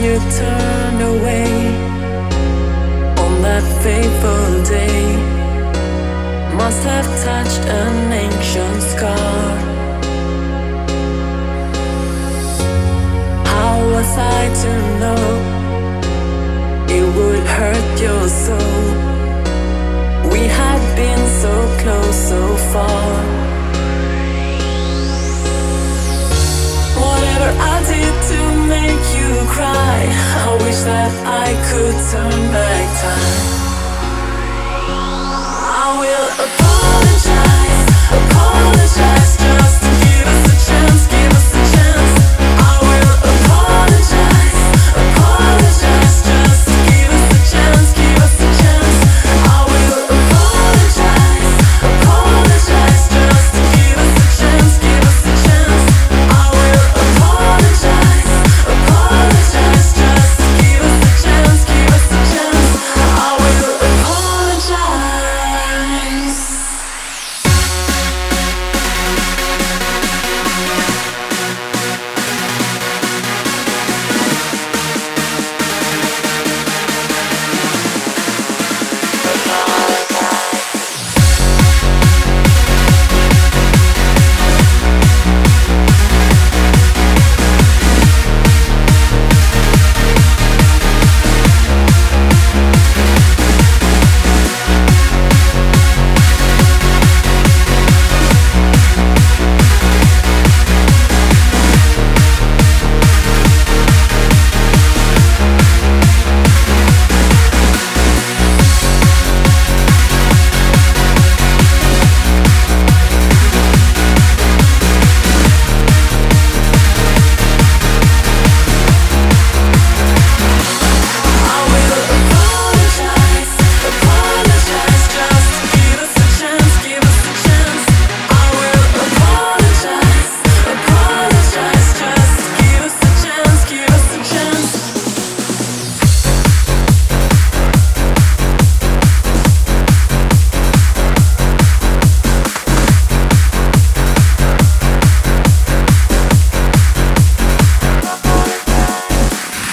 you turned away on that fateful day must have touched an ancient scar. How was I to know it would hurt your soul? We had been so close, so far. Whatever I did to make you cry, I wish that I could turn back time. I will apologize, apologize.